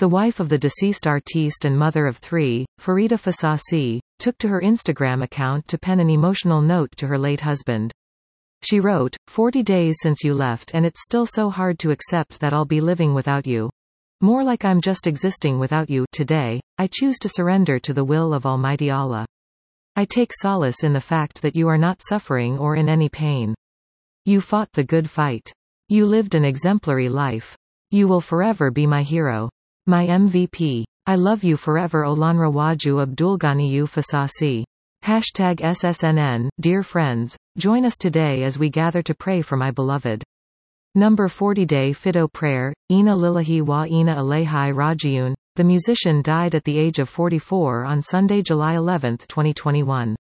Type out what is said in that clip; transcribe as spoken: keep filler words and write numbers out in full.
The wife of the deceased artiste and mother of three, Farida Fasasi, took to her Instagram account to pen an emotional note to her late husband. She wrote, forty days since you left and it's still so hard to accept that I'll be living without you. More like I'm just existing without you. Today, I choose to surrender to the will of Almighty Allah. I take solace in the fact that you are not suffering or in any pain. You fought the good fight. You lived an exemplary life. You will forever be my hero. My M V P. I love you forever. Olanra Waju Abdulganiyu Fasasi. Hashtag S S N N. Dear friends, join us today as we gather to pray for my beloved. Number forty Day Fido Prayer, Ina Lillahi wa Ina Alayhi Rajiun. The musician died at the age of forty-four on Sunday, July eleventh, twenty twenty-one.